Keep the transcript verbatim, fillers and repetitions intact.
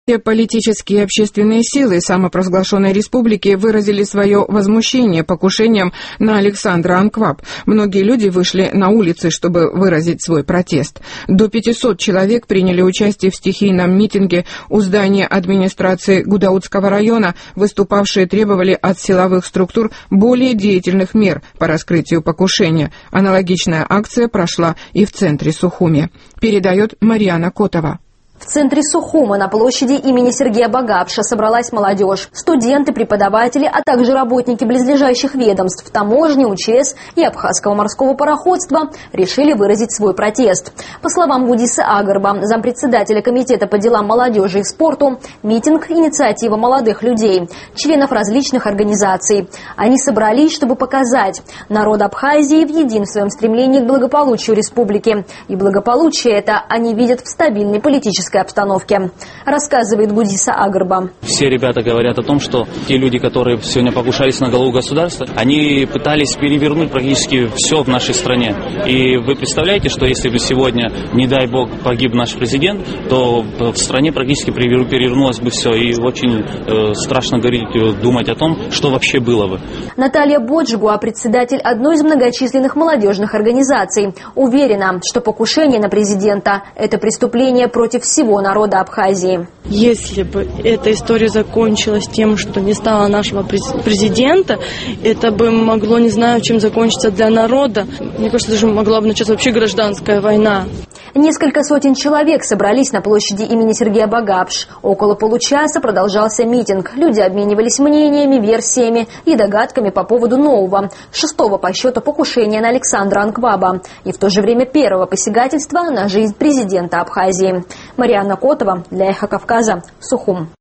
Все политические и общественные силы самопровозглашенной республики выразили свое возмущение покушением на Александра Анкваб. Многие люди вышли на улицы, чтобы выразить свой протест. До пятисот человек приняли участие в стихийном митинге у здания администрации Гудаутского района. Выступавшие требовали от силовых структур более деятельных мер по раскрытию покушения. Аналогичная акция прошла и в центре Сухуми. Передает Марьяна Котова. В центре Сухума на площади имени Сергея Багапша собралась молодежь, студенты, преподаватели, а также работники близлежащих ведомств, таможни, УЧС и Абхазского морского пароходства решили выразить свой протест. По словам Гудиса Агарба, зампредседателя комитета по делам молодежи и спорту, митинг – инициатива молодых людей, членов различных организаций. Они собрались, чтобы показать, народ Абхазии в едином своем стремлении к благополучию республики. И благополучие это они видят в стабильной политической обстановке, рассказывает Гудиса Агарба. Все ребята говорят о том, что те люди, которые сегодня покушались на главу государства, они пытались перевернуть практически все в нашей стране. И вы представляете, что если бы сегодня, не дай бог, погиб наш президент, то в стране практически перевернулось бы все. И очень э, страшно говорить, думать о том, что вообще было бы. Наталья Боджгуа, председатель одной из многочисленных молодежных организаций, уверена, что покушение на президента – это преступление против всего всего народа Абхазии. Если бы эта история закончилась тем, что не стало нашего президента, это бы могло, не знаю, чем закончиться для народа. Мне кажется, даже могла бы начаться вообще гражданская война. Несколько сотен человек собрались на площади имени Сергея Багапш. Около получаса продолжался митинг. Люди обменивались мнениями, версиями и догадками по поводу нового, шестого по счету покушения на Александра Анкваба и в то же время первого посягательства на жизнь президента Абхазии. Марьяна Котова для Эхо Кавказа, Сухум.